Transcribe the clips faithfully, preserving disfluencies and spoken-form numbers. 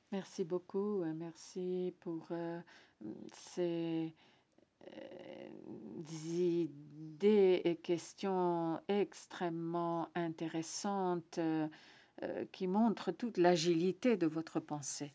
Merci beaucoup. euh, Merci pour euh, ces euh, idées et questions extrêmement intéressantes euh, euh, qui montrent toute l'agilité de votre pensée.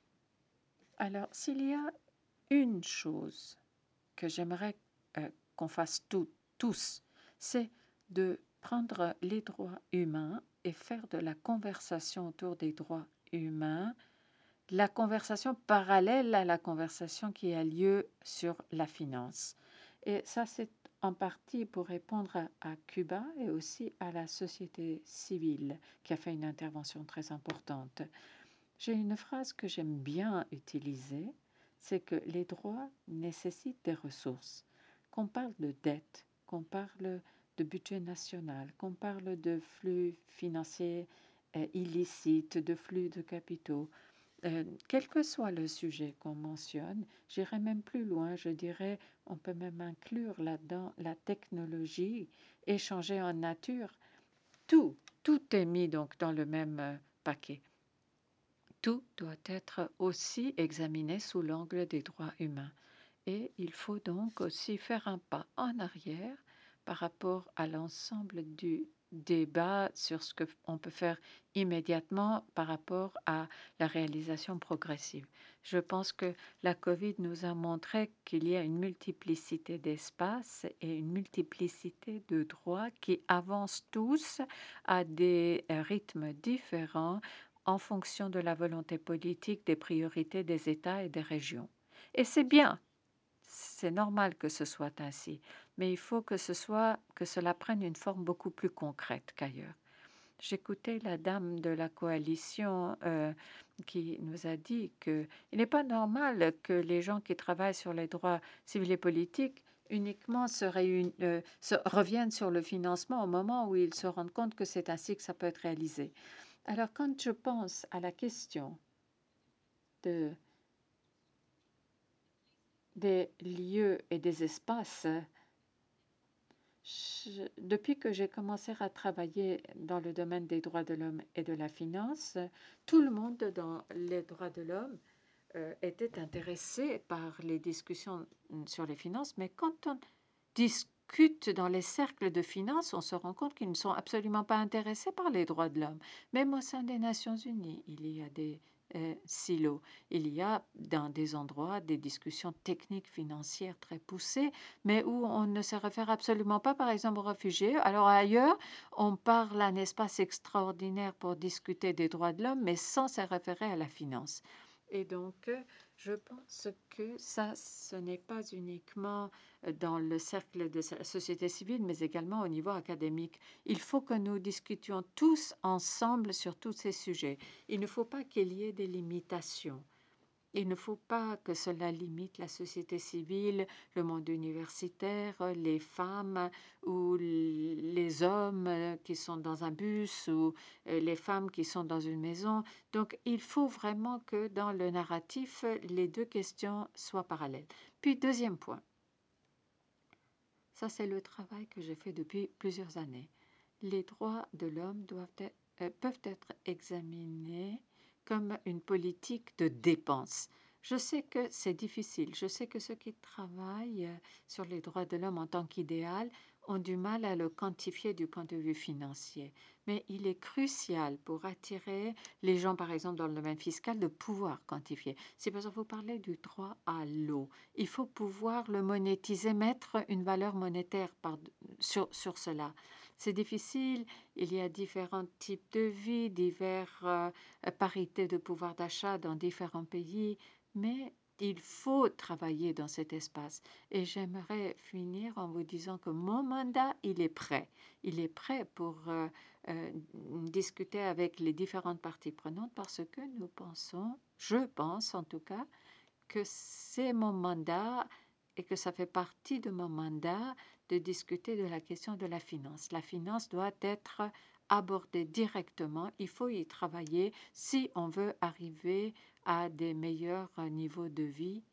Alors, s'il y a une chose que j'aimerais euh, qu'on fasse tout- tous, c'est de prendre les droits humains et faire de la conversation autour des droits humains la conversation parallèle à la conversation qui a lieu sur la finance. Et ça, c'est en partie pour répondre à, à Cuba et aussi à la société civile qui a fait une intervention très importante. J'ai une phrase que j'aime bien utiliser, c'est que les droits nécessitent des ressources. Qu'on parle de dette, qu'on parle de budget national, qu'on parle de flux financiers euh, illicites, de flux de capitaux, euh, quel que soit le sujet qu'on mentionne, j'irai même plus loin, je dirais, on peut même inclure là-dedans la technologie, échanger en nature. Tout, tout est mis donc dans le même euh, paquet. Tout doit être aussi examiné sous l'angle des droits humains. Et il faut donc aussi faire un pas en arrière par rapport à l'ensemble du débat sur ce qu'on peut faire immédiatement par rapport à la réalisation progressive. Je pense que la COVID nous a montré qu'il y a une multiplicité d'espaces et une multiplicité de droits qui avancent tous à des rythmes différents en fonction de la volonté politique, des priorités des États et des régions. Et c'est bien, c'est normal que ce soit ainsi, mais il faut que ce soit que cela prenne une forme beaucoup plus concrète qu'ailleurs. J'écoutais la dame de la coalition euh, qui nous a dit qu'il n'est pas normal que les gens qui travaillent sur les droits civils et politiques uniquement se, réun- euh, se reviennent sur le financement au moment où ils se rendent compte que c'est ainsi que ça peut être réalisé. Alors quand je pense à la question de, des lieux et des espaces, Je- depuis que j'ai commencé à travailler dans le domaine des droits de l'homme et de la finance, tout le monde dans les droits de l'homme euh, était intéressé par les discussions mm, sur les finances, mais quand on discute dans les cercles de finance, on se rend compte qu'ils ne sont absolument pas intéressés par les droits de l'homme. Même au sein des Nations Unies, il y a des euh, silos. Il y a dans des endroits des discussions techniques financières très poussées, mais où on ne se réfère absolument pas, par exemple, aux réfugiés. Alors ailleurs, on parle un espace extraordinaire pour discuter des droits de l'homme, mais sans se référer à la finance. Et donc, euh, je pense que ça, ce n'est pas uniquement euh, dans le cercle de la société civile, mais également au niveau académique. Il faut que nous discutions tous ensemble sur tous ces sujets. Il ne faut pas qu'il y ait des limitations. Il ne faut pas que cela limite la société civile, le monde universitaire, les femmes ou les hommes qui sont dans un bus ou euh, les femmes qui sont dans une maison. Donc il faut vraiment que dans le narratif, les deux questions soient parallèles. Puis deuxième point, ça c'est le travail que j'ai fait depuis plusieurs années. Les droits de l'homme doivent être, euh, peuvent être examinés comme une politique de dépense. Je sais que c'est difficile. Je sais que ceux qui travaillent euh, sur les droits de l'homme en tant qu'idéal ont du mal à le quantifier du point de vue financier. Mais il est crucial pour attirer les gens, par exemple dans le domaine fiscal, de pouvoir quantifier. C'est parce que vous parlez du droit à l'eau. Il faut pouvoir le monétiser, mettre une valeur monétaire par, sur, sur cela. C'est difficile, il y a différents types de vie, diverses euh, parités de pouvoir d'achat dans différents pays, mais il faut travailler dans cet espace. Et j'aimerais finir en vous disant que mon mandat, il est prêt. Il est prêt pour euh, euh, discuter avec les différentes parties prenantes parce que nous pensons, je pense en tout cas, que c'est mon mandat et que ça fait partie de mon mandat de discuter de la question de la finance. La finance doit être abordée directement. Il faut y travailler si on veut arriver à des meilleurs niveaux de vie